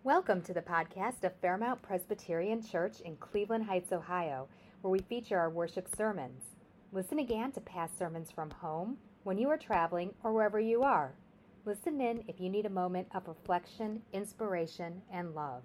Welcome to the podcast of Fairmount Presbyterian Church in Cleveland Heights, Ohio, where we feature our worship sermons. Listen again to past sermons from home, when you are traveling, or wherever you are. Listen in if you need a moment of reflection, inspiration, and love.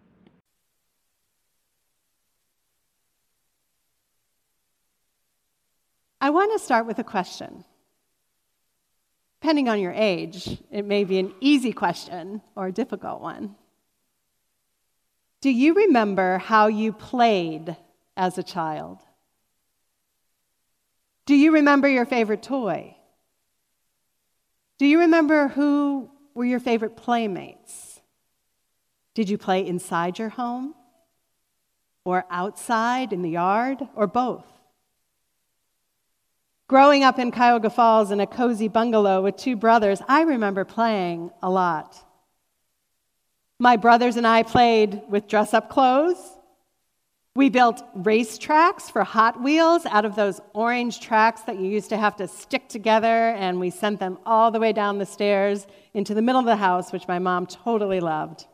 I want to start with a question. Depending on your age, it may be an easy question or a difficult one. Do you remember how you played as a child? Do you remember your favorite toy? Do you remember who were your favorite playmates? Did you play inside your home? Or outside in the yard? Or both? Growing up in Cuyahoga Falls in a cozy bungalow with two brothers, I remember playing a lot. My brothers and I played with dress-up clothes. We built race tracks for Hot Wheels out of those orange tracks that you used to have to stick together, and we sent them all the way down the stairs into the middle of the house, which my mom totally loved.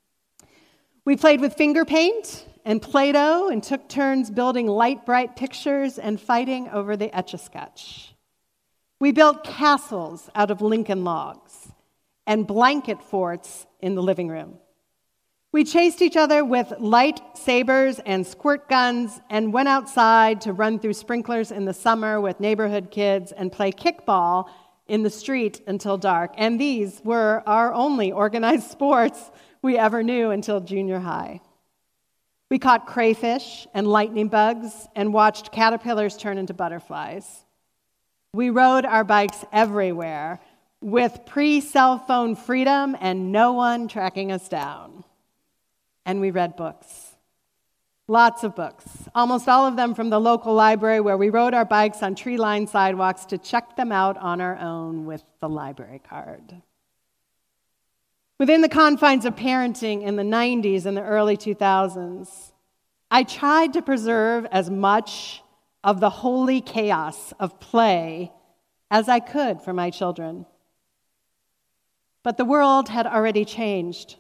We played with finger paint and Play-Doh and took turns building light, bright pictures and fighting over the Etch-a-Sketch. We built castles out of Lincoln logs and blanket forts in the living room. We chased each other with light sabers and squirt guns and went outside to run through sprinklers in the summer with neighborhood kids and play kickball in the street until dark. And these were our only organized sports we ever knew until junior high. We caught crayfish and lightning bugs and watched caterpillars turn into butterflies. We rode our bikes everywhere with pre-cell phone freedom and no one tracking us down. And we read books. Lots of books. Almost all of them from the local library where we rode our bikes on tree-lined sidewalks to check them out on our own with the library card. Within the confines of parenting in the 90s and the early 2000s, I tried to preserve as much of the holy chaos of play as I could for my children. But the world had already changed.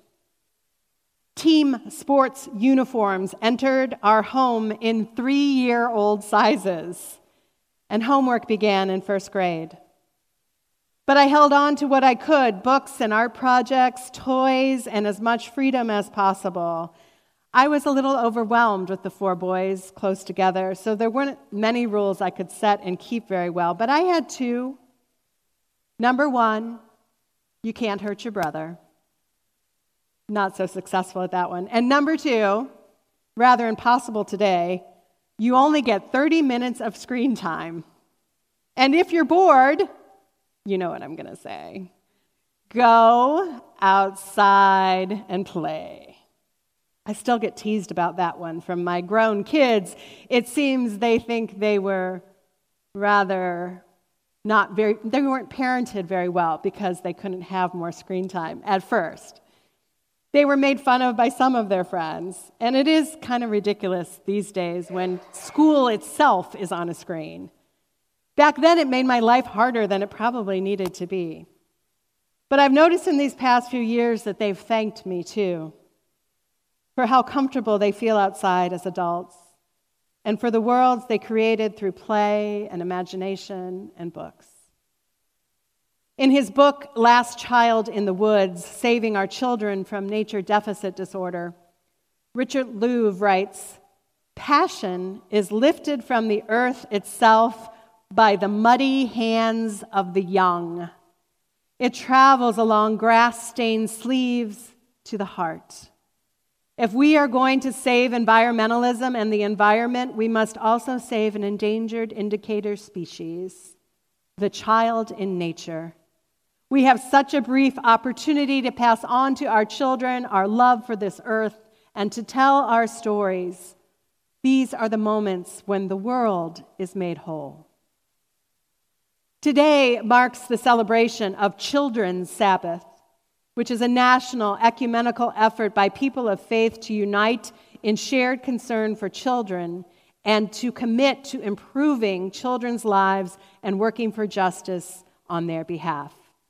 Team sports uniforms entered our home in 3-year-old sizes, and homework began in first grade. But I held on to what I could, books and art projects, toys, and as much freedom as possible. I was a little overwhelmed with the 4 boys close together, so there weren't many rules I could set and keep very well, but I had 2. Number 1, you can't hurt your brother. Not so successful at that one. And number 2, rather impossible today, you only get 30 minutes of screen time. And if you're bored, you know what I'm going to say. Go outside and play. I still get teased about that one from my grown kids. It seems they think they were rather they weren't parented very well because they couldn't have more screen time at first. They were made fun of by some of their friends, and it is kind of ridiculous these days when school itself is on a screen. Back then, it made my life harder than it probably needed to be. But I've noticed in these past few years that they've thanked me, too, for how comfortable they feel outside as adults, and for the worlds they created through play and imagination and books. In his book, Last Child in the Woods, Saving Our Children from Nature Deficit Disorder, Richard Louv writes, "Passion is lifted from the earth itself by the muddy hands of the young. It travels along grass-stained sleeves to the heart. If we are going to save environmentalism and the environment, we must also save an endangered indicator species, the child in nature. We have such a brief opportunity to pass on to our children our love for this earth and to tell our stories. These are the moments when the world is made whole." Today marks the celebration of Children's Sabbath, which is a national ecumenical effort by people of faith to unite in shared concern for children and to commit to improving children's lives and working for justice on their behalf.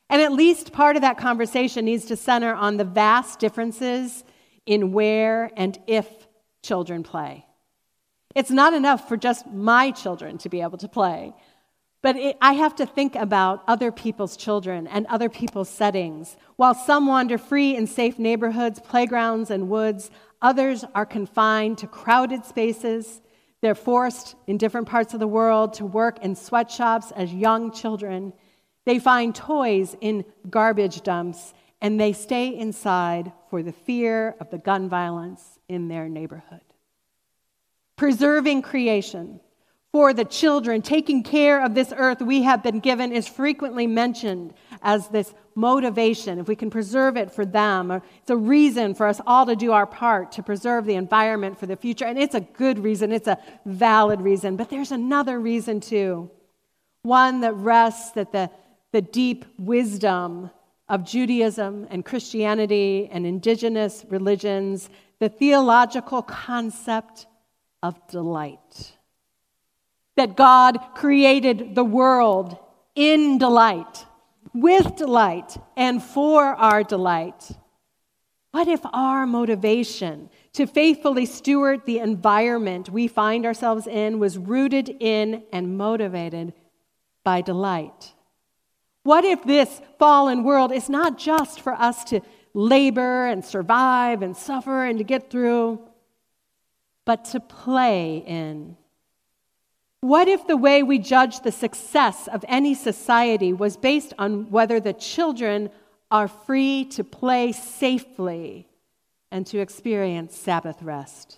And at least part of that conversation needs to center on the vast differences in where and if children play. It's not enough for just my children to be able to play, but I have to think about other people's children and other people's settings. While some wander free in safe neighborhoods, playgrounds, and woods, others are confined to crowded spaces. They're forced in different parts of the world to work in sweatshops as young children. They find toys in garbage dumps, and they stay inside for the fear of the gun violence in their neighborhood. Preserving creation for the children, taking care of this earth we have been given is frequently mentioned as this motivation. If we can preserve it for them, it's a reason for us all to do our part to preserve the environment for the future. And it's a good reason, it's a valid reason. But there's another reason too, one that rests at the deep wisdom of Judaism and Christianity and indigenous religions, the theological concept of delight. That God created the world in delight, with delight, and for our delight. What if our motivation to faithfully steward the environment we find ourselves in was rooted in and motivated by delight? What if this fallen world is not just for us to labor and survive and suffer and to get through, but to play in? What if the way we judge the success of any society was based on whether the children are free to play safely and to experience Sabbath rest?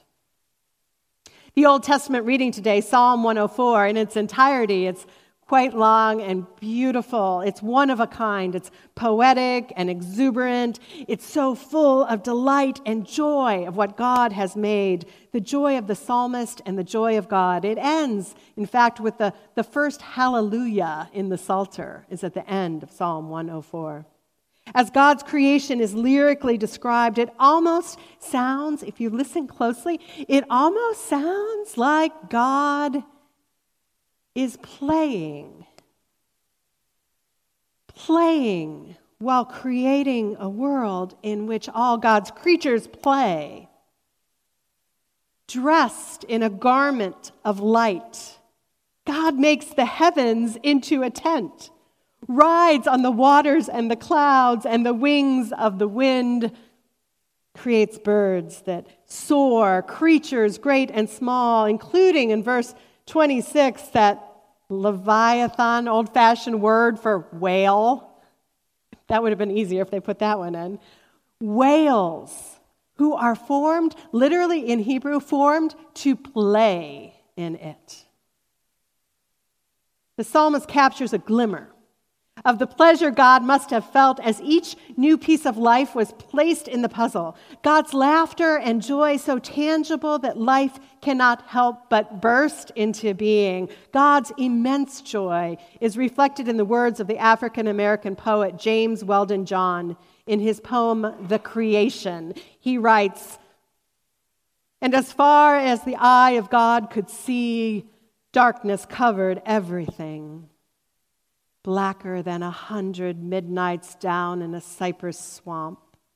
The Old Testament reading today, Psalm 104, in its entirety, it's quite long and beautiful. It's one of a kind. It's poetic and exuberant. It's so full of delight and joy of what God has made, the joy of the psalmist and the joy of God. It ends, in fact, with the first hallelujah in the Psalter is at the end of Psalm 104. As God's creation is lyrically described, it almost sounds, if you listen closely, it almost sounds like God is playing while creating a world in which all God's creatures play, dressed in a garment of light. God makes the heavens into a tent, rides on the waters and the clouds and the wings of the wind, creates birds that soar, creatures great and small, including in verse 26, that Leviathan, old-fashioned word for whale. That would have been easier if they put that one in. Whales, who are formed, literally in Hebrew, formed to play in it. The psalmist captures a glimmer of the pleasure God must have felt as each new piece of life was placed in the puzzle. God's laughter and joy so tangible that life cannot help but burst into being. God's immense joy is reflected in the words of the African-American poet James Weldon John in his poem, The Creation. He writes, "And as far as the eye of God could see, darkness covered everything. Blacker than 100 midnights down in a cypress swamp.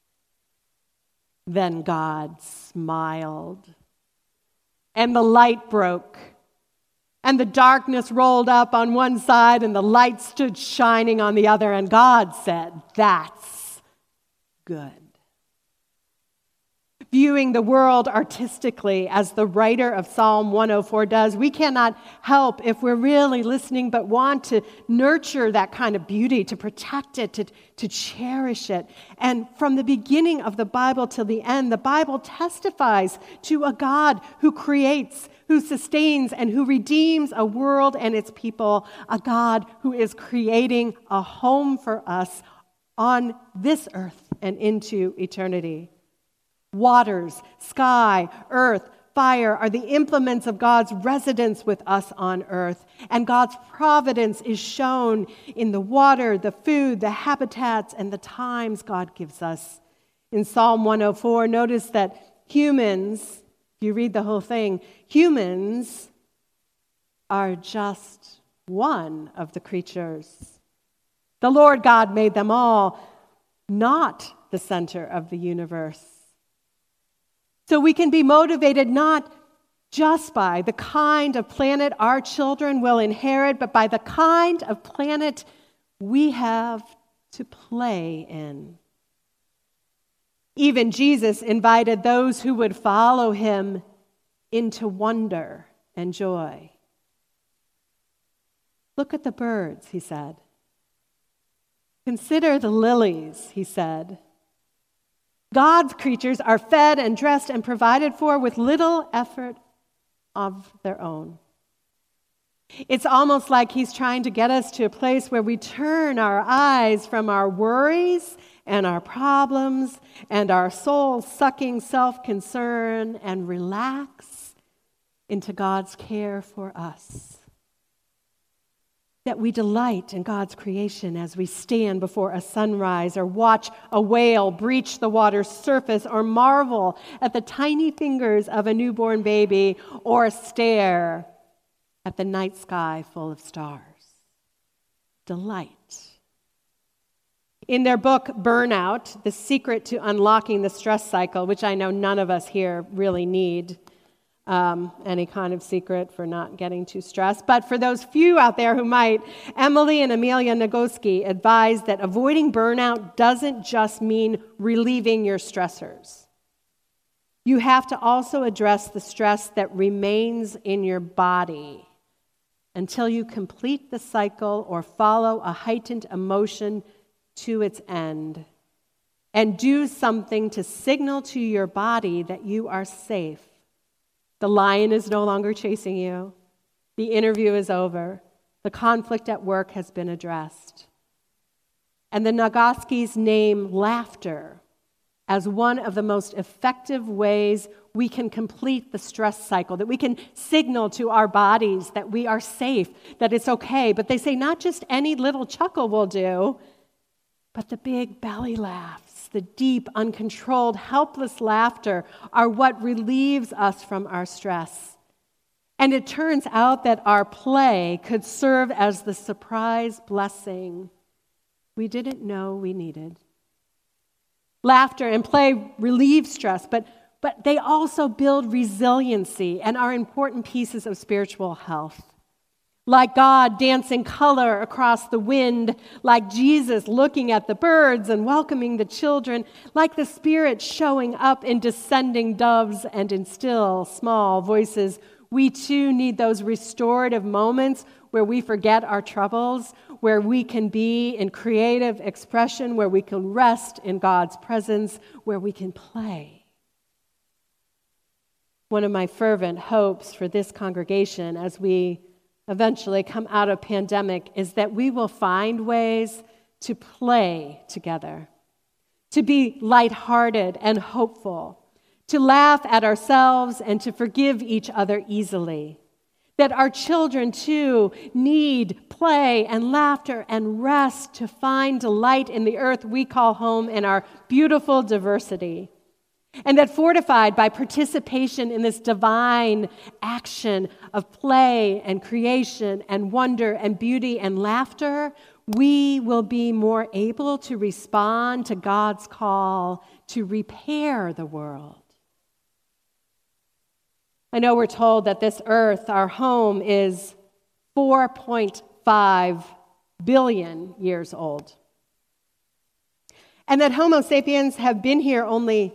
Then God smiled, and the light broke, and the darkness rolled up on one side, and the light stood shining on the other, and God said, 'That's good.'" Viewing the world artistically, as the writer of Psalm 104 does, we cannot help, if we're really listening, but want to nurture that kind of beauty, to protect it, to cherish it. And from the beginning of the Bible till the end, the Bible testifies to a God who creates, who sustains, and who redeems a world and its people, a God who is creating a home for us on this earth and into eternity. Waters, sky, earth, fire are the implements of God's residence with us on earth. And God's providence is shown in the water, the food, the habitats, and the times God gives us. In Psalm 104, notice that humans, if you read the whole thing, humans are just one of the creatures. The Lord God made them all, not the center of the universe. So we can be motivated not just by the kind of planet our children will inherit, but by the kind of planet we have to play in. Even Jesus invited those who would follow him into wonder and joy. Look at the birds, he said. Consider the lilies, he said. God's creatures are fed and dressed and provided for with little effort of their own. It's almost like he's trying to get us to a place where we turn our eyes from our worries and our problems and our soul-sucking self-concern and relax into God's care for us. That we delight in God's creation as we stand before a sunrise or watch a whale breach the water's surface or marvel at the tiny fingers of a newborn baby or stare at the night sky full of stars. Delight. In their book, Burnout, The Secret to Unlocking the Stress Cycle, which I know none of us here really need, any kind of secret for not getting too stressed. But for those few out there who might, Emily and Amelia Nagoski advise that avoiding burnout doesn't just mean relieving your stressors. You have to also address the stress that remains in your body until you complete the cycle or follow a heightened emotion to its end, and do something to signal to your body that you are safe. The lion is no longer chasing you. The interview is over. The conflict at work has been addressed. And the Nagoskis name laughter as one of the most effective ways we can complete the stress cycle, that we can signal to our bodies that we are safe, that it's okay. But they say not just any little chuckle will do, but the big belly laughs, the deep, uncontrolled, helpless laughter are what relieves us from our stress. And it turns out that our play could serve as the surprise blessing we didn't know we needed. Laughter and play relieve stress, but they also build resiliency and are important pieces of spiritual health. Like God dancing color across the wind, like Jesus looking at the birds and welcoming the children, like the Spirit showing up in descending doves and in still, small voices, we too need those restorative moments where we forget our troubles, where we can be in creative expression, where we can rest in God's presence, where we can play. One of my fervent hopes for this congregation as we eventually come out of pandemic is that we will find ways to play together, to be lighthearted and hopeful, to laugh at ourselves and to forgive each other easily. That our children too need play and laughter and rest to find delight in the earth we call home and our beautiful diversity. And that fortified by participation in this divine action of play and creation and wonder and beauty and laughter, we will be more able to respond to God's call to repair the world. I know we're told that this earth, our home, is 4.5 billion years old. And that Homo sapiens have been here only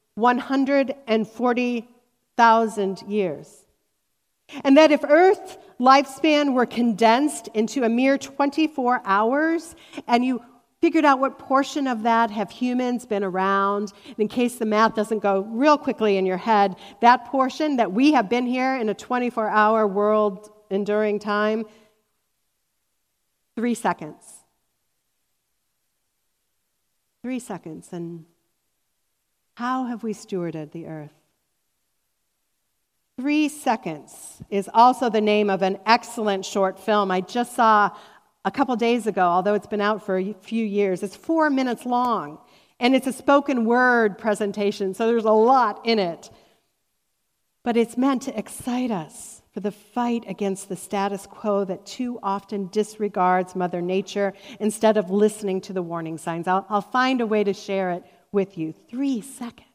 140,000 years. And that if Earth's lifespan were condensed into a mere 24 hours, and you figured out what portion of that have humans been around, and in case the math doesn't go real quickly in your head, that portion that we have been here in a 24-hour world enduring time, 3 seconds. 3 seconds, and how have we stewarded the earth? 3 seconds is also the name of an excellent short film I just saw a couple days ago, although it's been out for a few years. It's 4 minutes long, and it's a spoken word presentation, so there's a lot in it. But it's meant to excite us for the fight against the status quo that too often disregards Mother Nature instead of listening to the warning signs. I'll find a way to share it with you. 3 seconds.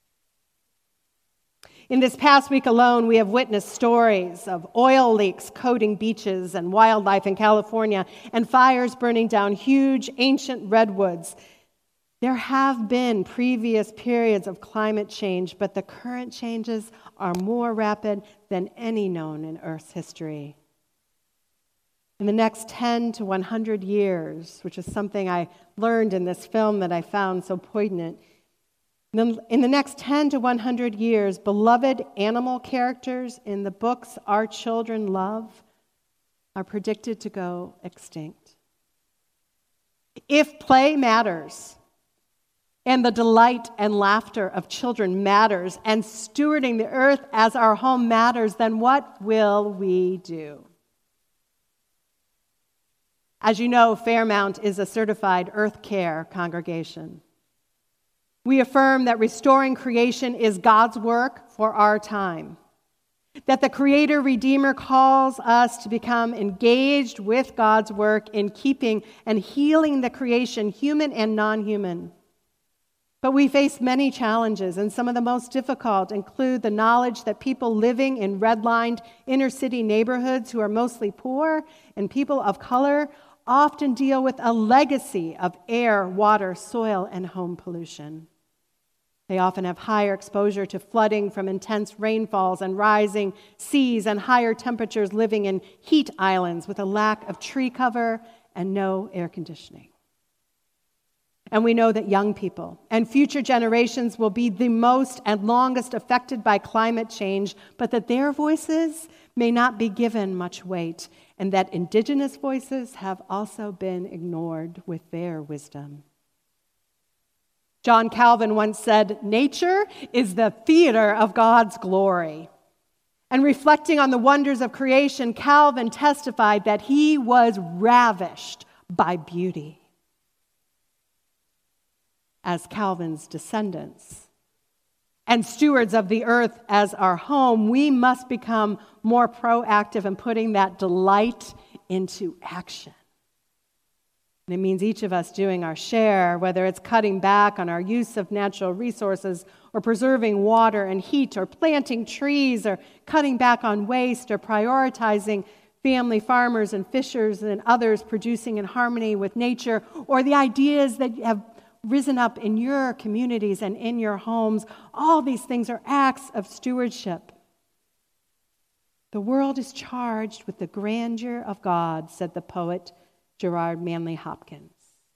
In this past week alone, we have witnessed stories of oil leaks coating beaches and wildlife in California and fires burning down huge ancient redwoods. There have been previous periods of climate change, but the current changes are more rapid than any known in Earth's history. In the next 10 to 100 years, which is something I learned in this film that I found so poignant, in the next 10 to 100 years, beloved animal characters in the books our children love are predicted to go extinct. If play matters, and the delight and laughter of children matters, and stewarding the earth as our home matters, then what will we do? As you know, Fairmount is a certified Earth Care congregation. We affirm that restoring creation is God's work for our time, that the Creator Redeemer calls us to become engaged with God's work in keeping and healing the creation, human and non-human. But we face many challenges, and some of the most difficult include the knowledge that people living in redlined inner-city neighborhoods who are mostly poor and people of color often deal with a legacy of air, water, soil, and home pollution. They often have higher exposure to flooding from intense rainfalls and rising seas and higher temperatures, living in heat islands with a lack of tree cover and no air conditioning. And we know that young people and future generations will be the most and longest affected by climate change, but that their voices may not be given much weight, and that indigenous voices have also been ignored with their wisdom. John Calvin once said, "Nature is the theater of God's glory." And reflecting on the wonders of creation, Calvin testified that he was ravished by beauty. As Calvin's descendants and stewards of the earth as our home, we must become more proactive in putting that delight into action. And it means each of us doing our share, whether it's cutting back on our use of natural resources or preserving water and heat or planting trees or cutting back on waste or prioritizing family farmers and fishers and others producing in harmony with nature, or the ideas that have risen up in your communities and in your homes. All these things are acts of stewardship. The world is charged with the grandeur of God, said the poet Gerard Manley Hopkins.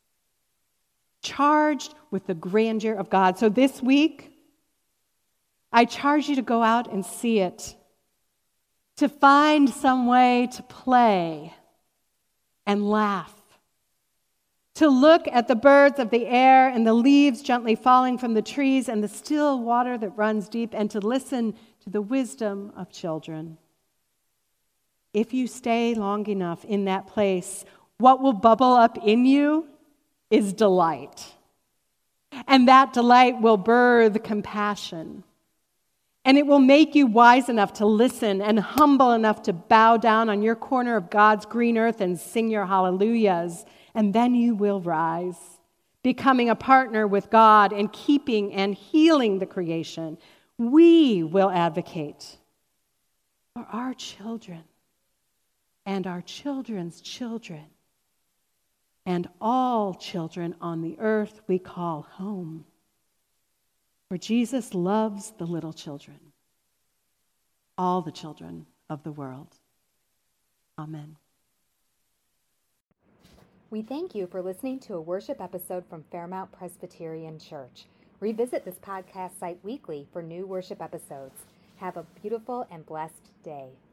Charged with the grandeur of God. So this week, I charge you to go out and see it, to find some way to play and laugh, to look at the birds of the air and the leaves gently falling from the trees and the still water that runs deep, and to listen to the wisdom of children. If you stay long enough in that place, what will bubble up in you is delight. And that delight will birth compassion. And it will make you wise enough to listen and humble enough to bow down on your corner of God's green earth and sing your hallelujahs. And then you will rise, becoming a partner with God in keeping and healing the creation. We will advocate for our children and our children's children and all children on the earth we call home. For Jesus loves the little children, all the children of the world. Amen. We thank you for listening to a worship episode from Fairmount Presbyterian Church. Revisit this podcast site weekly for new worship episodes. Have a beautiful and blessed day.